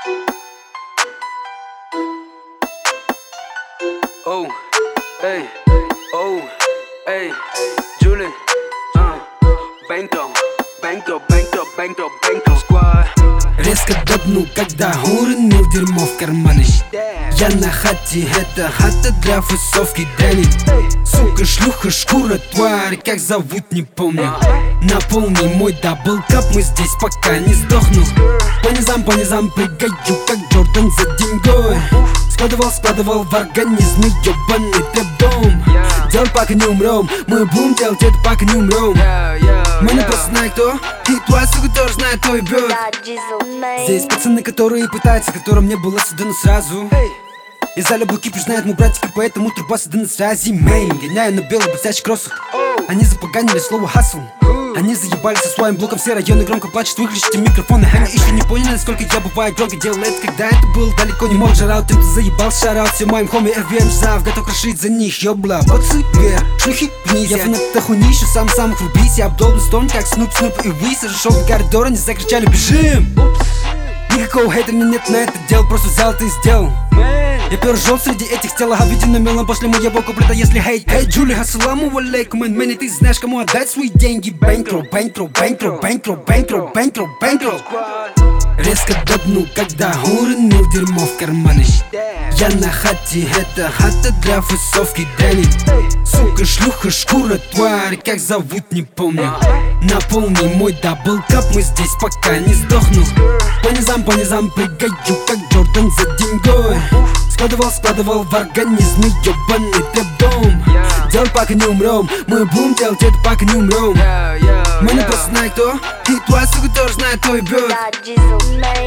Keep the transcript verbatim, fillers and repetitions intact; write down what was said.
Oh, hey, oh, hey, Julie, uh, Bankroll, Bankroll, Bankroll, Bankroll, Bankroll Squad. Резко до дну, когда уронил дерьмо в карманы. Я на хате, это хата для фасовки дряни. Сука, шлюха, шкура, тварь, как зовут, не помню. Наполни мой даблкап, мы здесь пока не сдохну. По низам, по низам прыгаю, как Джордан за деньгой. Складывал, складывал в организме ёбаный трэп-дом. Делать пока не умрем, мы будем делать это пока не умрем. Мы не просто знаем кто, и твоя сука тоже знает, кто и бьет. Здесь пацаны, которые пытаются, которым не было сюда, но сразу из-за любой кипиш знает мой братик, и поэтому труба сюда на связи. Мэйн, гоняю на белых блестящих кроссах. Они запоганили слово хасл. Они заебали со своим блоком, все районы громко плачут. Выключите микрофоны, они еще не поняли, насколько я бываю долго. Делал это, когда это было далеко не мог. Жарал, тем, кто заебал, шараут всем моим хоми эр ви эм зав. Готов крушить за них, ёбла, боцы вверх, шлюхи вниз. Я фанат этой хуйни, еще сам самых врубись. Я обдолбан стон, как Снуп, Снуп и вы. Сошел в коридор, они закричали бежим. Никакого хейта мне нет на это дело, просто взял это и сделал. Я пержал среди этих тел, а виден мелом после моего куплета, если хейт. Эй, Джули, ассаламу алейкум, мэн, мэн, ты знаешь, кому отдать свои деньги. Bankroll, Bankroll, Bankroll, Bankroll, Bankroll, Bankroll, Bankroll. Резко до дну, когда уронил дерьмо в карманы. Я на хате, это хата для фасовки дряни. Сука, шлюха, шкура, тварь, как зовут, не помню. Наполни мой даблкап, мы здесь пока не сдохну. По низам, по низам прыгаю, как Джордан за деньгой. Складывал, складывал в организме ёбаный трэп-дом. Делать пока не умрем, мы будем делать это пока не умрем. Мы не просто знаем кто, и твоя сука тоже знает, кто и бьет.